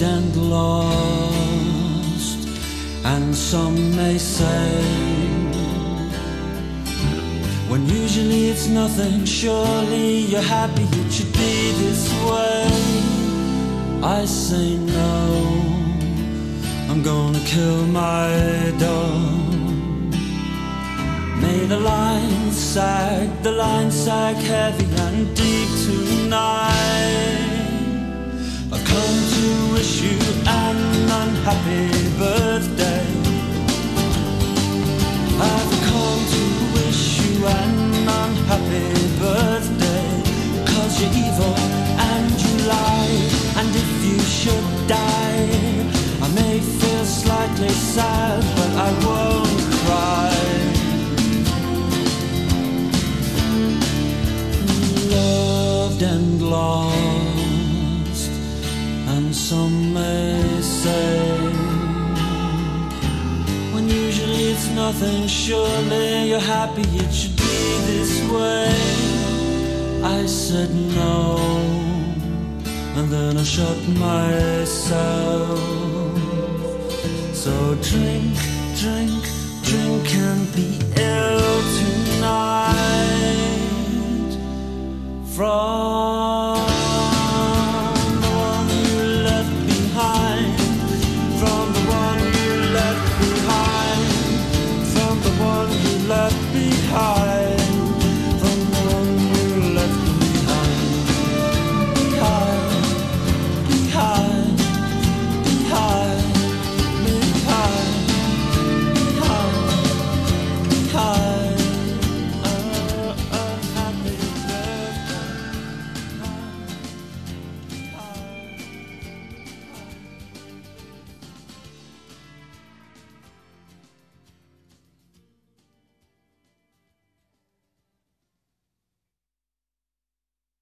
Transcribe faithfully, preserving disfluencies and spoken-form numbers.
and lost, and some may say, when usually it's nothing, surely you're happy it should be this way. I say no, I'm gonna kill my dog. May the lines sag, the lines sag heavy and deep tonight. I've come to wish you an unhappy birthday. I've come to wish you an unhappy birthday, 'cause you're evil and you lie, and if you should die, I may feel slightly sad, but I won't cry. Loved and lost, and some may say, when usually it's nothing, surely you're happy it should be this way. I said no, and then I shut myself. So drink, drink, drink and be ill tonight. From